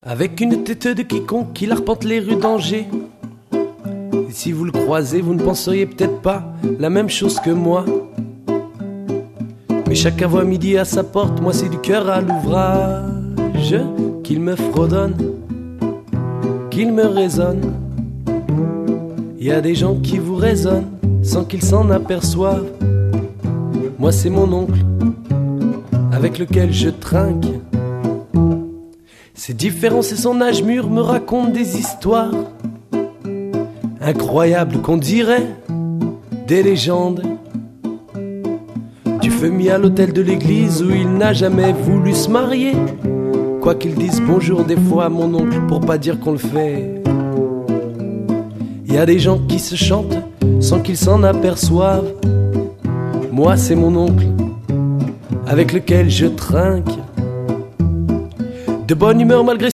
Avec une tête de quiconque qui arpente les rues d'Angers. Et si vous le croisez, vous ne penseriez peut-être pas la même chose que moi. Mais chacun voit midi à sa porte, moi c'est du cœur à l'ouvrage qu'il me fredonne, qu'il me résonne. Il y a des gens qui vous raisonnent sans qu'ils s'en aperçoivent. Moi c'est mon oncle avec lequel je trinque. C'est différent, c'est son âge mûr, me raconte des histoires incroyables qu'on dirait des légendes. Du feu mis à l'hôtel de l'église où il n'a jamais voulu se marier. Quoi qu'il dise bonjour des fois à mon oncle pour pas dire qu'on le fait. Il y a des gens qui se chantent sans qu'ils s'en aperçoivent. Moi c'est mon oncle avec lequel je trinque. De bonne humeur malgré